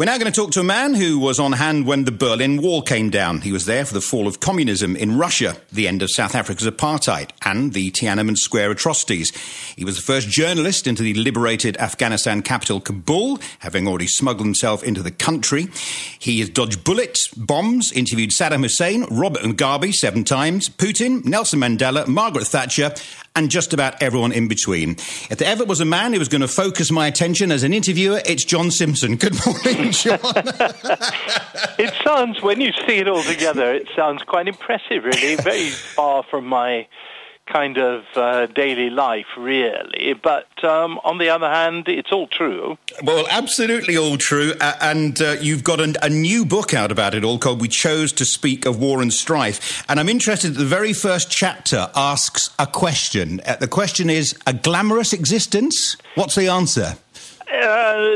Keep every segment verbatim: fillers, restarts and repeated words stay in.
We're now going to talk to a man who was on hand when the Berlin Wall came down. He was there for the fall of communism in Russia, the end of South Africa's apartheid, and the Tiananmen Square atrocities. He was the first journalist into the liberated Afghanistan capital, Kabul, having already smuggled himself into the country. He has dodged bullets, bombs, interviewed Saddam Hussein, Robert Mugabe seven times, Putin, Nelson Mandela, Margaret Thatcher, and just about everyone in between. If there ever was a man who was going to focus my attention as an interviewer, it's John Simpson. Good morning, John. It sounds, when you see it all together, it sounds quite impressive, really. Very far from my kind of uh, daily life, really. But um, on the other hand, it's all true. Well, absolutely all true. Uh, and uh, you've got a, a new book out about it all called We Chose to Speak of War and Strife. And I'm interested that the very first chapter asks a question. Uh, the question is, a glamorous existence? What's the answer? Uh,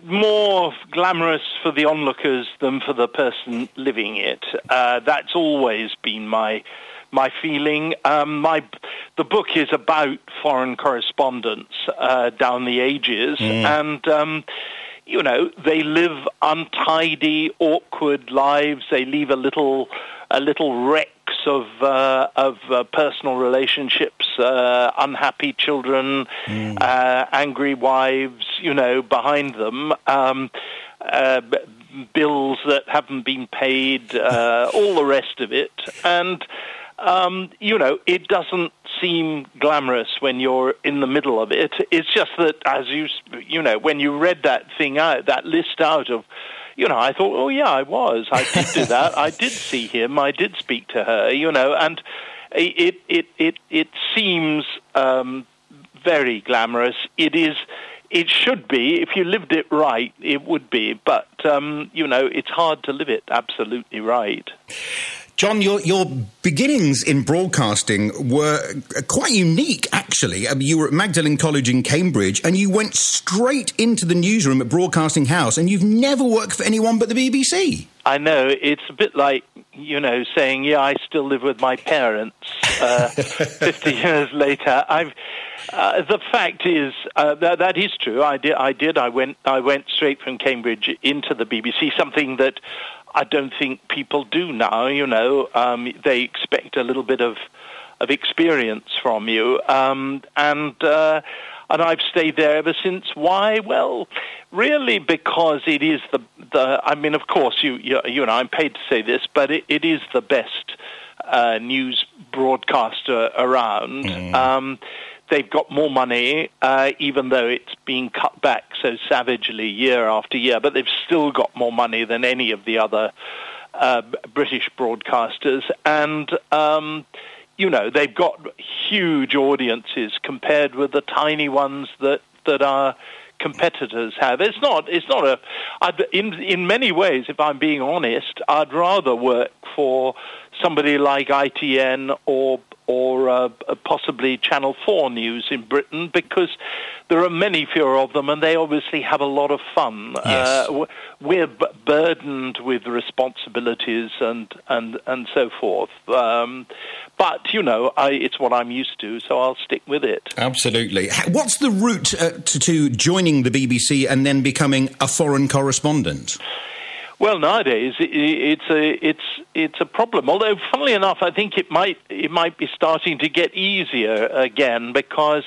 more glamorous for the onlookers than for the person living it. Uh, that's always been my my feeling. Um, my the book is about foreign correspondence uh, down the ages, mm. and um, you know, they live untidy, awkward lives. They leave a little a little wrecks of uh, of uh, personal relationships, uh, unhappy children, mm. uh, angry wives, you know, behind them. Um, uh, bills that haven't been paid, uh, all the rest of it, and. Um, you know, it doesn't seem glamorous when you're in the middle of it. It's just that, as you, you know, when you read that thing out, that list out of, you know, I thought, oh, yeah, I was. I did do that. I did see him. I did speak to her, you know, and it it it, it seems um, very glamorous. It is. It should be. If you lived it right, it would be. But, um, you know, it's hard to live it absolutely right. John, your, your beginnings in broadcasting were quite unique, actually. I mean, you were at Magdalen College in Cambridge, and you went straight into the newsroom at Broadcasting House, and you've never worked for anyone but the B B C. I know. It's a bit like, you know, saying, yeah, I still live with my parents uh, fifty years later. I've... Uh, the fact is uh, that that is true. I did. I did. I went. I went straight from Cambridge into the B B C. Something that I don't think people do now. You know, um, they expect a little bit of of experience from you, um, and uh, and I've stayed there ever since. Why? Well, really, because it is the the. I mean, of course, you you, you know, I'm paid to say this, but it, it is the best uh, news broadcaster around. Mm. Um, They've got more money, uh, even though it's being cut back so savagely year after year, but they've still got more money than any of the other uh, British broadcasters. And, um, you know, they've got huge audiences compared with the tiny ones that, that our competitors have. It's not, it's not a, I'd, in, in many ways, if I'm being honest, I'd rather work for somebody like I T N or or uh, possibly Channel four News in Britain, because there are many fewer of them, and they obviously have a lot of fun. Yes. Uh, we're b- burdened with responsibilities and, and, and so forth. Um, but, you know, I, it's what I'm used to, so I'll stick with it. Absolutely. What's the route uh, to, to joining the B B C and then becoming a foreign correspondent? Well, nowadays it's a it's it's a problem. Although, funnily enough, I think it might it might be starting to get easier again, because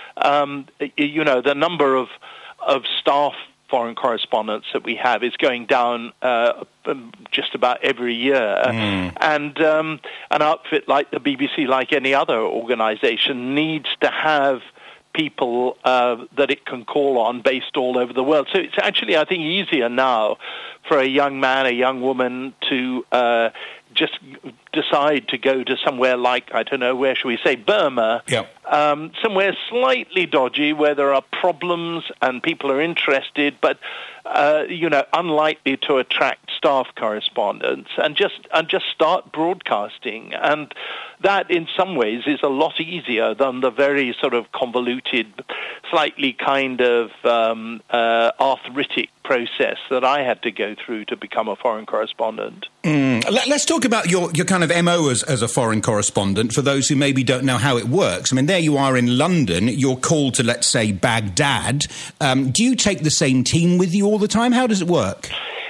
um, you know, the number of of staff foreign correspondents that we have is going down uh, just about every year, mm. and um, an outfit like the B B C, like any other organisation, needs to have people uh, that it can call on based all over the world. So it's actually, I think, easier now for a young man, a young woman to uh, just decide to go to somewhere like, I don't know, where should we say, Burma, yep. um, somewhere slightly dodgy where there are problems and people are interested, but, uh, you know, unlikely to attract staff correspondents, and just and just start broadcasting. And that, in some ways, is a lot easier than the very sort of convoluted, slightly kind of um, uh, arthritic process that I had to go through to become a foreign correspondent. Mm. Let's talk about your, your kind of M O as, as a foreign correspondent, for those who maybe don't know how it works. I mean, there you are in London, you're called to, let's say, Baghdad. Um, do you take the same team with you all the time? How does it work?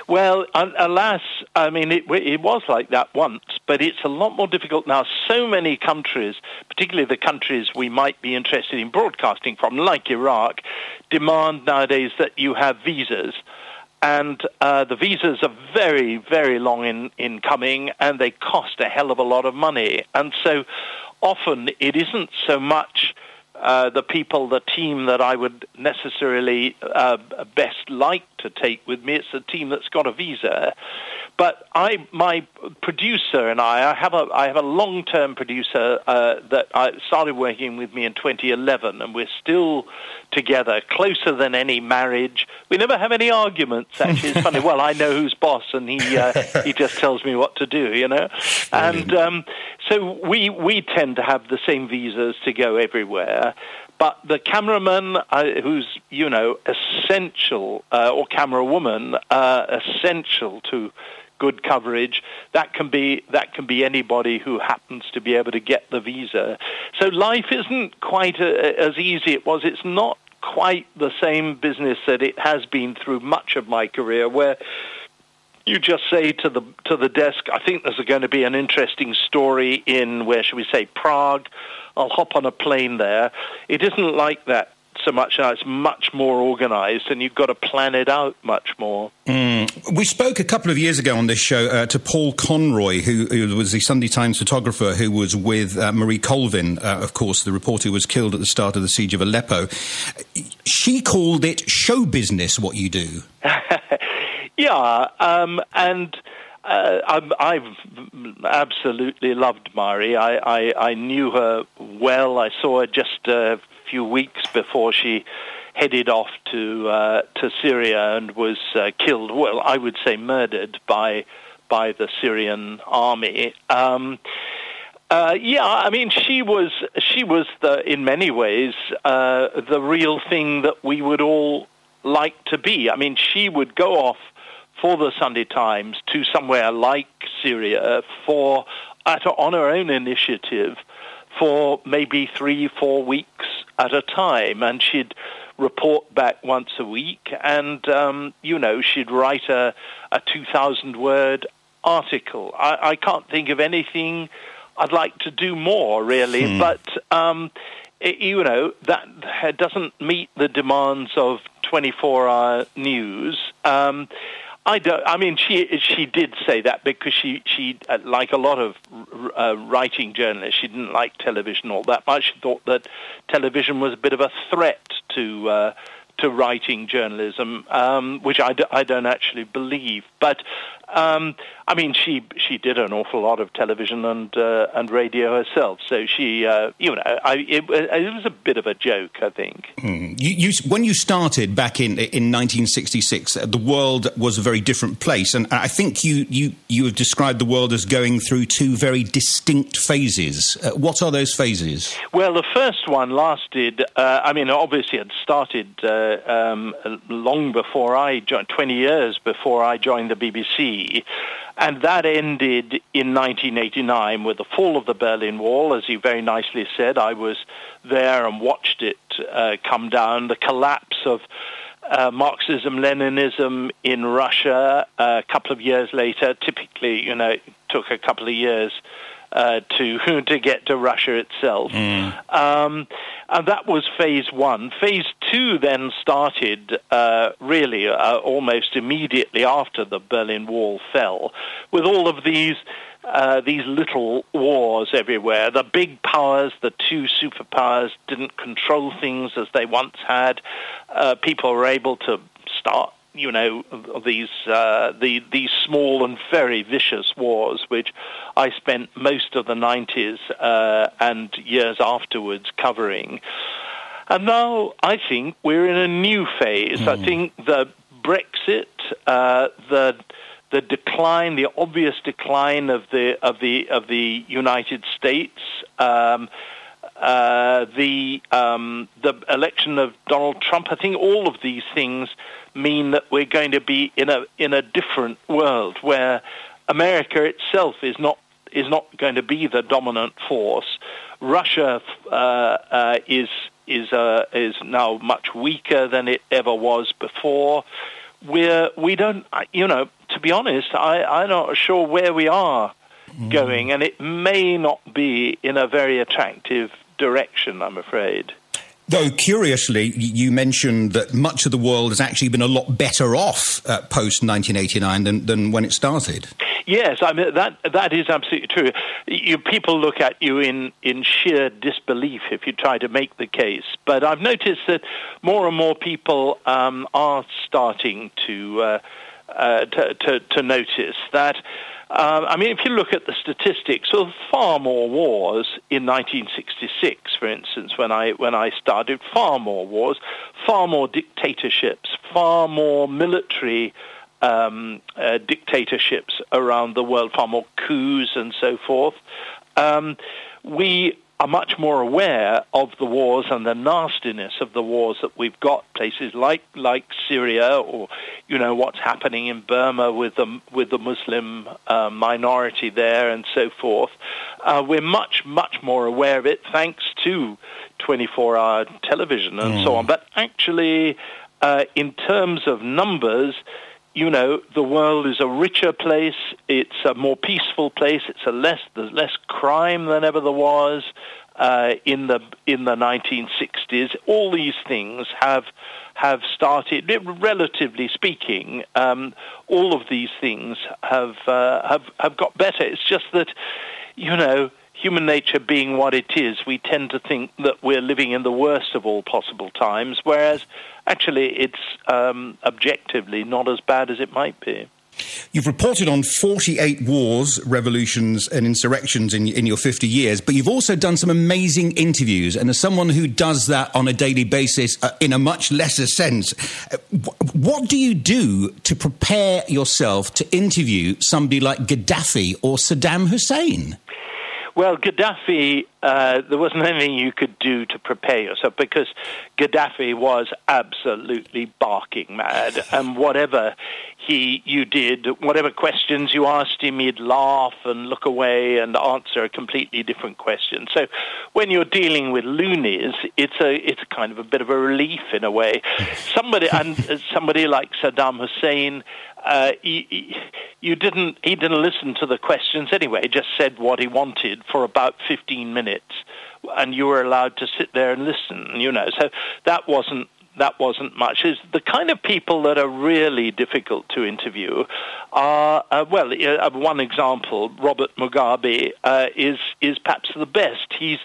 Well, alas, I mean, it, it was like that once, but it's a lot more difficult now. So many countries, particularly the countries we might be interested in broadcasting from, like Iraq, demand nowadays that you have visas. And uh, the visas are very, very long in, in coming, and they cost a hell of a lot of money. And so often it isn't so much uh, the people, the team that I would necessarily uh, best like to take with me. It's a team that's got a visa. But I, my producer and I, I have a, I have a long-term producer uh, that I started working with me in twenty eleven, and we're still together, closer than any marriage. We never have any arguments, actually. It's funny. Well, I know who's boss, and he uh, he just tells me what to do, you know. And um, so we we tend to have the same visas to go everywhere. But the cameraman, uh, who's, you know, essential, uh, or camera woman, uh, essential to good coverage, that can be that can be anybody who happens to be able to get the visa. So life isn't quite a, as easy it was. It's not quite the same business that it has been through much of my career, where you just say to the to the desk, I think there's going to be an interesting story in, where should we say, Prague. I'll hop on a plane there. It isn't like that so much now. It's much more organized, and you've got to plan it out much more. Mm. We spoke a couple of years ago on this show uh, to Paul Conroy, who, who was the Sunday Times photographer who was with uh, Marie Colvin, uh, of course, the reporter who was killed at the start of the siege of Aleppo. She called it show business, what you do. Yeah, um, and... Uh, I've, I've absolutely loved Mari. I, I, I knew her well. I saw her just a few weeks before she headed off to uh, to Syria and was uh, killed. Well, I would say murdered by by the Syrian army. Um, uh, yeah, I mean, she was she was the in many ways uh, the real thing that we would all like to be. I mean, she would go off for the Sunday Times to somewhere like Syria for at, on her own initiative for maybe three, four weeks at a time, and she'd report back once a week, and um, you know, she'd write a, a two thousand word article. I, I can't think of anything I'd like to do more, really, hmm. but um, it, you know, that doesn't meet the demands of twenty-four hour news. Um, I don't. I mean, she she did say that because she she uh, like a lot of uh, writing journalists, she didn't like television all that much. She thought that television was a bit of a threat to uh, to writing journalism, um, which I, d- I don't actually believe. But um, I mean, she she did an awful lot of television and uh, and radio herself. So she, uh, you know, I, it, it was a bit of a joke, I think. Mm. You, you, when you started back in in nineteen sixty-six, the world was a very different place, and I think you you you have described the world as going through two very distinct phases. Uh, what are those phases? Well, the first one lasted. Uh, I mean, obviously, it started uh, um, long before I joined, twenty years before I joined the B B C. And that ended in nineteen eighty-nine with the fall of the Berlin Wall. As you very nicely said, I was there and watched it uh, come down, the collapse of uh, Marxism-Leninism in Russia uh, a couple of years later. Typically, you know, it took a couple of years uh, to to get to Russia itself. Mm. Um, and that was phase one. Phase two then started uh, really uh, almost immediately after the Berlin Wall fell, with all of these uh, these little wars everywhere. The big powers, the two superpowers, didn't control things as they once had. Uh, people were able to start, you know, these uh, the these small and very vicious wars, which I spent most of the nineties uh, and years afterwards covering. And now I think we're in a new phase. Mm. I think the Brexit, uh, the the decline, the obvious decline of the of the of the United States. Um, Uh, the um, the election of Donald Trump, I think all of these things mean that we're going to be in a in a different world where America itself is not is not going to be the dominant force. Russia uh, uh, is is uh, is now much weaker than it ever was before. we're we don't you know to be honest, I I'm not sure where we are mm. going, and it may not be in a very attractive direction, I'm afraid. Though, curiously, you mentioned that much of the world has actually been a lot better off uh, post nineteen eighty-nine than, than when it started. Yes, I mean, that that is absolutely true. You, people look at you in, in sheer disbelief if you try to make the case. But I've noticed that more and more people um, are starting to, uh, uh, to, to to notice that. Um, I mean, if you look at the statistics of far more wars in nineteen sixty-six, for instance, when I when I started, far more wars, far more dictatorships, far more military um, uh, dictatorships around the world, far more coups and so forth. Um, we are much more aware of the wars and the nastiness of the wars that we've got. Places like like Syria, or you know what's happening in Burma with the with the Muslim uh, minority there, and so forth. Uh, we're much much more aware of it thanks to twenty-four hour television and mm. so on. But actually, uh, in terms of numbers, you know, the world is a richer place. It's a more peaceful place. It's a less there's less crime than ever there was uh, in the in the nineteen sixties. All these things have have started. Relatively speaking, um, all of these things have uh, have have got better. It's just that, you know, human nature being what it is, we tend to think that we're living in the worst of all possible times, whereas actually it's um, objectively not as bad as it might be. You've reported on forty-eight wars, revolutions and insurrections in, in your fifty years, but you've also done some amazing interviews. And as someone who does that on a daily basis uh, in a much lesser sense, uh, what do you do to prepare yourself to interview somebody like Gaddafi or Saddam Hussein? Well, Gaddafi, uh, there wasn't anything you could do to prepare yourself because Gaddafi was absolutely barking mad. And whatever he you did, whatever questions you asked him, he'd laugh and look away and answer a completely different question. So when you're dealing with loonies, it's a it's kind of a bit of a relief in a way. Somebody and somebody like Saddam Hussein. Uh, he, he, you didn't. He didn't listen to the questions anyway. He just said what he wanted for about fifteen minutes, and you were allowed to sit there and listen. You know, so that wasn't that wasn't much. It's the kind of people that are really difficult to interview are uh, well. Uh, one example, Robert Mugabe uh, is is perhaps the best. He's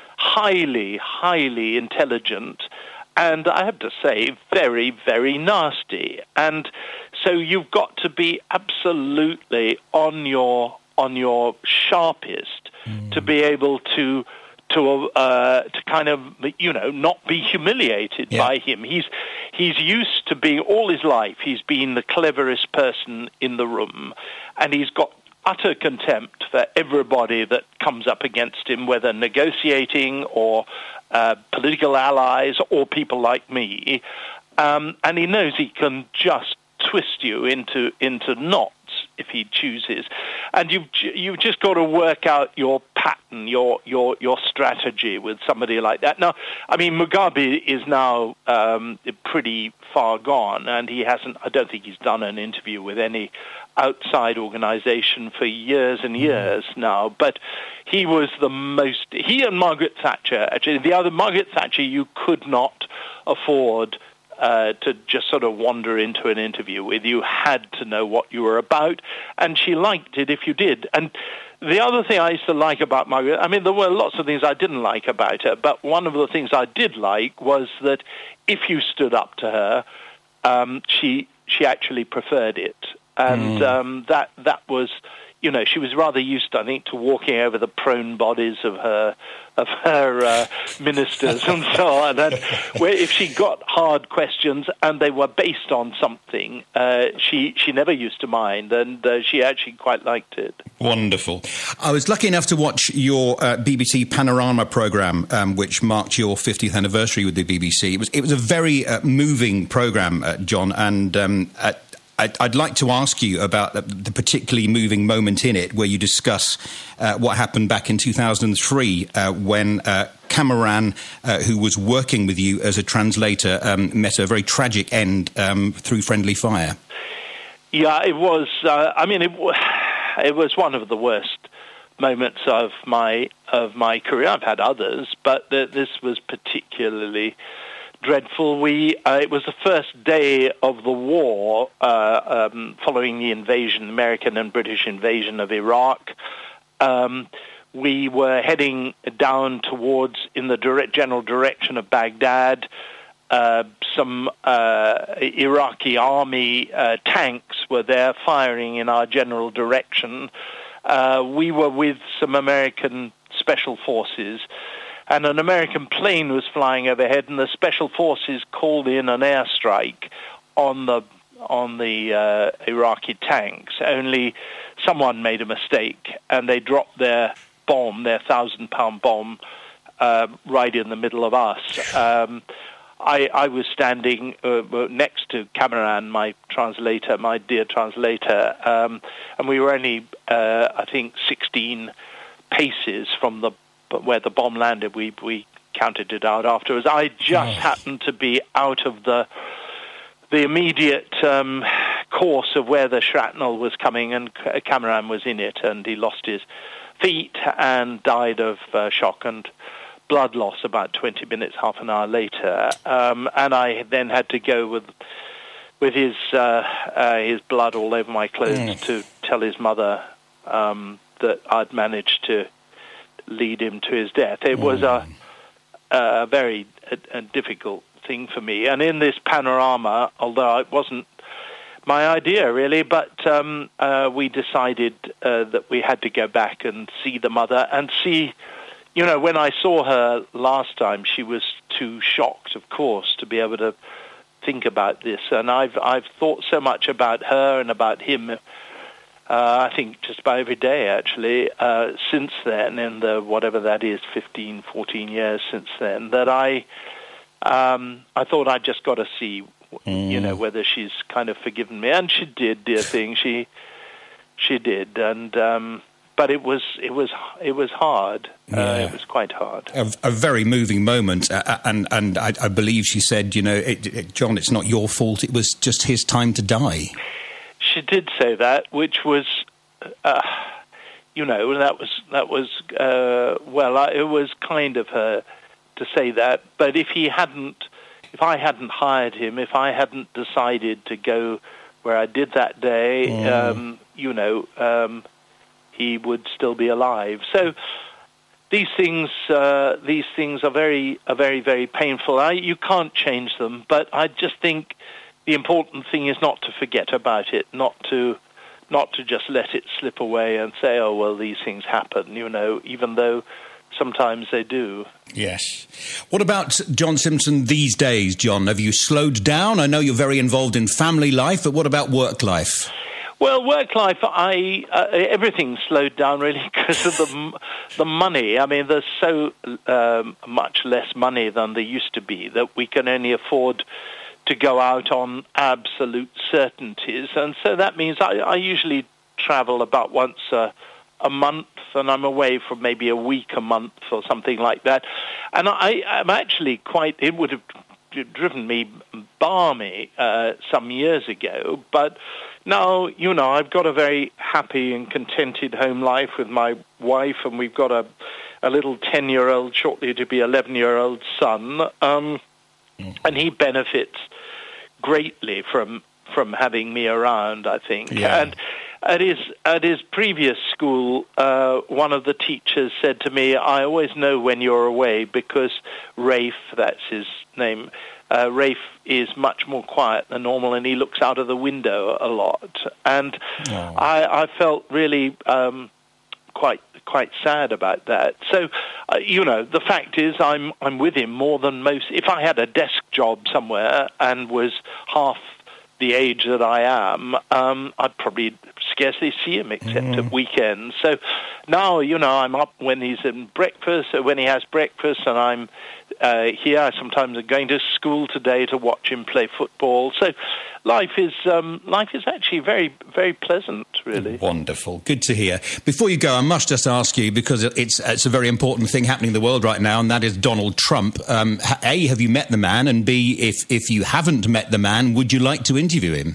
highly, highly intelligent. And I have to say, very, very nasty. And so you've got to be absolutely on your on your sharpest mm. to be able to to uh, to kind of you know not be humiliated yeah. by him. He's he's used to being all his life. He's been the cleverest person in the room, and he's got utter contempt for everybody that comes up against him, whether negotiating or uh, political allies or people like me. Um, and he knows he can just twist you into into knots if he chooses. And you've you've just got to work out your pattern, your your your strategy with somebody like that. Now, I mean, Mugabe is now um, pretty far gone, and he hasn't. I don't think he's done an interview with any outside organization for years and years now. But he was the most. He and Margaret Thatcher, actually, the other Margaret Thatcher, you could not afford Uh, to just sort of wander into an interview with. You had to know what you were about, and she liked it if you did. And the other thing I used to like about Margaret, I mean, there were lots of things I didn't like about her, but one of the things I did like was that if you stood up to her, um, she she actually preferred it. And mm. um, that that was, you know, she was rather used, I think, to walking over the prone bodies of her of her uh, ministers and so on. And where if she got hard questions and they were based on something, uh, she she never used to mind, and uh, she actually quite liked it. Wonderful. I was lucky enough to watch your uh, B B C Panorama programme, um, which marked your fiftieth anniversary with the B B C. It was it was a very uh, moving programme, uh, John, and um, at I'd, I'd like to ask you about the, the particularly moving moment in it, where you discuss uh, what happened back in two thousand three uh, when uh, Kamaran, uh, who was working with you as a translator, um, met a very tragic end um, through friendly fire. Yeah, it was. Uh, I mean, it, it was one of the worst moments of my of my career. I've had others, but th- this was particularly dreadful. We uh, it was the first day of the war uh, um, following the invasion, American and British invasion of Iraq. Um, we were heading down towards in the direct, general direction of Baghdad. Uh, some uh, Iraqi army uh, tanks were there firing in our general direction. Uh, we were with some American special forces, and an American plane was flying overhead, and the special forces called in an airstrike on the on the uh, Iraqi tanks. Only someone made a mistake, and they dropped their bomb, their thousand-pound bomb, uh, right in the middle of us. Um, I, I was standing uh, next to Kamaran, my translator, my dear translator, um, and we were only, uh, I think, sixteen paces from the where the bomb landed. We we counted it out afterwards. I just oh. happened to be out of the the immediate um, course of where the shrapnel was coming, and Kamaran was in it, and he lost his feet and died of uh, shock and blood loss about twenty minutes, half an hour later. Um, and I then had to go with with his uh, uh, his blood all over my clothes mm. to tell his mother um, that I'd managed to lead him to his death. It mm. was a, a very a, a difficult thing for me. And in this panorama, although it wasn't my idea really, but um, uh, we decided uh, that we had to go back and see the mother and see. You know, when I saw her last time, she was too shocked, of course, to be able to think about this. And I've I've thought so much about her and about him, uh, I think just about every day, actually, uh, since then, in the whatever that is, fifteen, fourteen years since then, that I um, I thought I'd just got to see, mm. you know, whether she's kind of forgiven me. And she did, dear thing. She she did. And... Um, But it was it was it was hard. Uh, yeah. It was quite hard. A, a very moving moment, uh, and and I, I believe she said, you know, it, it, John, it's not your fault. It was just his time to die. She did say that, which was, uh, you know, that was that was uh, well, I, it was kind of her to say that. But if he hadn't, if I hadn't hired him, if I hadn't decided to go where I did that day, mm. um, you know. Um, he would still be alive. So these things, uh, these things are very, are very, very painful. I, you can't change them, but I just think the important thing is not to forget about it, not to, not to just let it slip away and say, "Oh well, these things happen," you know, even though sometimes they do. Yes. What about John Simpson these days, John? Have you slowed down? I know you're very involved in family life, but what about work life? Well, work life, I uh, everything slowed down really because of the the money. I mean, there's so um, much less money than there used to be that we can only afford to go out on absolute certainties, and so that means I, I usually travel about once a, a month, and I'm away for maybe a week a month or something like that. And I, I'm actually quite. It would have driven me balmy uh, some years ago, but. Now, you know, I've got a very happy and contented home life with my wife, and we've got a, a little ten-year-old, shortly to be eleven-year-old son, um, mm. and he benefits greatly from from having me around, I think. Yeah. And at his, at his previous school, uh, one of the teachers said to me, "I always know when you're away because Rafe," that's his name, Uh, Rafe is much more quiet than normal, and he looks out of the window a lot. And oh. I, I felt really um, quite quite sad about that. So, uh, you know, the fact is, I'm I'm with him more than most. If I had a desk job somewhere and was half the age that I am, um, I'd probably scarcely see him except Mm. at weekends. So now, you know, I'm up when he's in breakfast, when he has breakfast, and I'm uh, here. I sometimes am going to school today to watch him play football. So life is um, life is actually very, very pleasant, really. Wonderful. Good to hear. Before you go, I must just ask you, because it's it's a very important thing happening in the world right now, and that is Donald Trump. Um, A, have you met the man? And B, if, if you haven't met the man, would you like to interview him?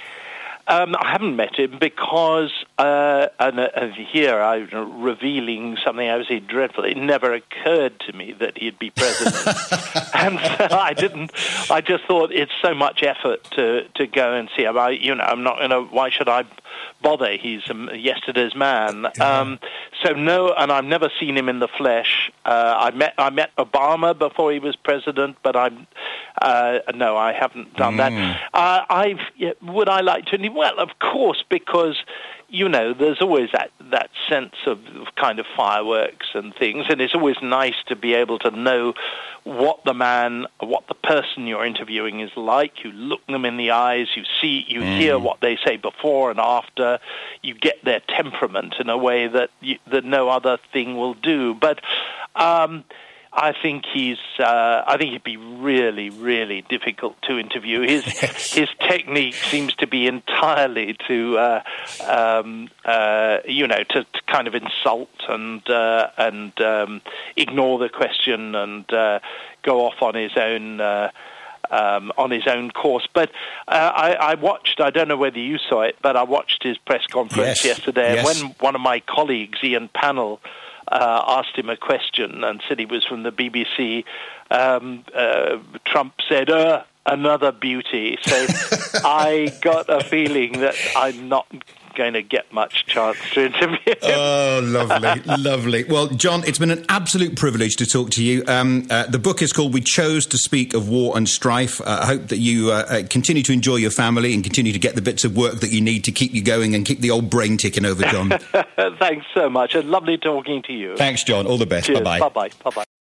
Um, I haven't met him because, uh, and, uh, and here I'm revealing something absolutely dreadful. It never occurred to me that he'd be president. And so I didn't, I just thought it's so much effort to, to go and see him. I, you know, I'm not going to, why should I bother? He's um, yesterday's man. Um, so no, and I've never seen him in the flesh. Uh, I met, I met Obama before he was president, but I'm, uh, no, I haven't done mm. that. Uh, I've, yeah, would I like to? Well, of course, because, you know, there's always that, that sense of, of kind of fireworks and things, and it's always nice to be able to know what the man, what the person you're interviewing is like. You look them in the eyes, you see, you mm. hear what they say before and after, you get their temperament in a way that you, that no other thing will do. But um, I think he's. Uh, I think he'd be really, really difficult to interview. His yes. his technique seems to be entirely to, uh, um, uh, you know, to, to kind of insult and uh, and um, ignore the question and uh, go off on his own. Uh, Um, on his own course. But uh, I, I watched, I don't know whether you saw it, but I watched his press conference yes. yesterday. Yes. And when one of my colleagues, Ian Pannell, uh, asked him a question and said he was from the B B C, um, uh, Trump said, uh, another beauty. So I got a feeling that I'm not going to get much chance to interview him. Oh, lovely, lovely. Well, John, it's been an absolute privilege to talk to you. Um, uh, the book is called We Chose to Speak of War and Strife. Uh, I hope that you uh, uh, continue to enjoy your family and continue to get the bits of work that you need to keep you going and keep the old brain ticking over, John. Thanks so much. And lovely talking to you. Thanks, John. All the best. Cheers. Bye-bye. Bye-bye. Bye-bye.